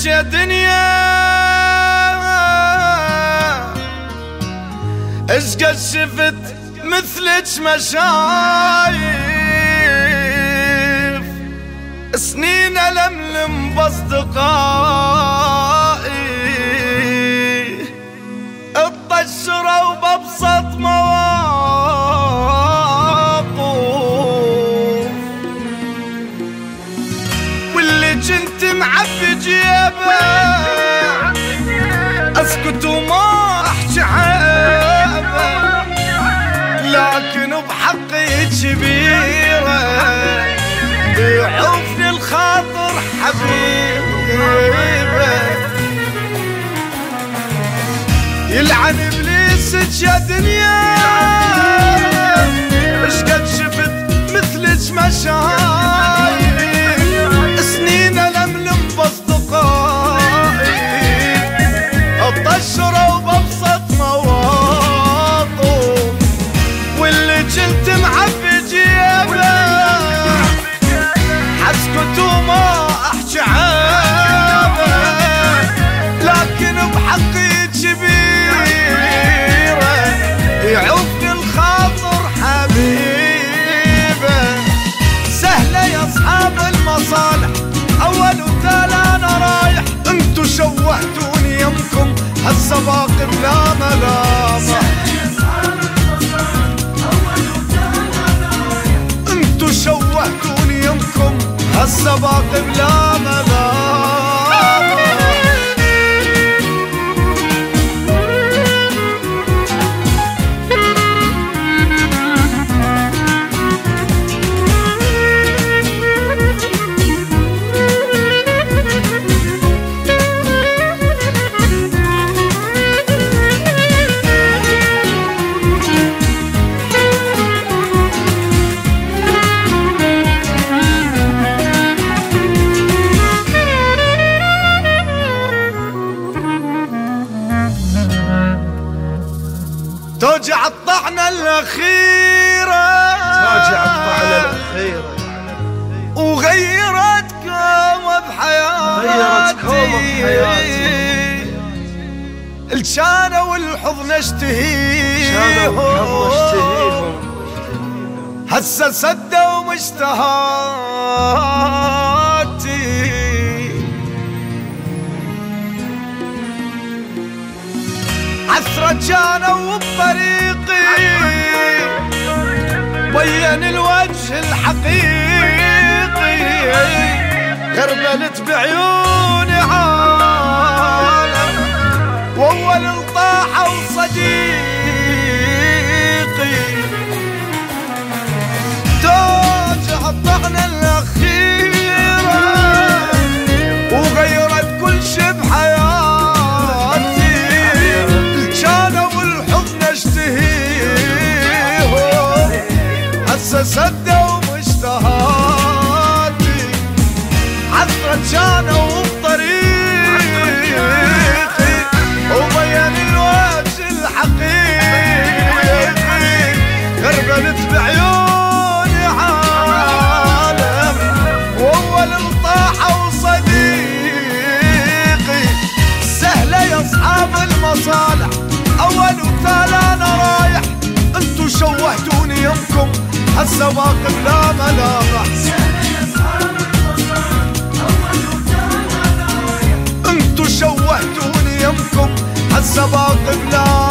مثلك يا دنيا اش قد شفت مثلك مشايف سنين ألملم باصدقائي الطشرة وببسط مواقف واللي جنت معبي جيبه اسكت وما احكي عيبه لكن بحقي كبيرة يعوفني الخاطر حبيبه يلعن ابليسك يا دنيا اش قد شفت مثلك مشايف سنين ألملم باصدقائي الطشرة وببسط مواقف واللي جنت معبي جيبه حسكت وما احكي عيبه لكن بحقي كبيره يعوفني الخاطر حبيبه سهله يا اصحاب المصالح اول وتالي انا رايح انتو شوهتوني يمكم هسه باقي بلا ملامه انتو شوهتوني يمكم هسه باقي بلا ملامه توجع الطعنة الأخيرة توجع الطعنة الأخيرة وغيرت كومة بحياتي غيرت كومة بحياتي الشانة والحضن اشتهيهم هسه سدوا مشتهاتي عثرة جانوا بطريقي بين الوجه الحقيقي غربلت بعيوني عالم واول الطاحة وصديقي توجع الطعنة الأخيرة وغيرت كل شي بحياتي هسه سدوا مشتهاتي عثرة جانوا بطريقي وبين الوجه الحقيقي غربلت بعيوني عالم واول الطاحة وصديقي سهلة يا اصحاب المصالح اول وتالي انا رايح انتو شوهتوني يمكم هسه باقي بلا ملامح انتو شوهتوني يمكم هسه باقي بلا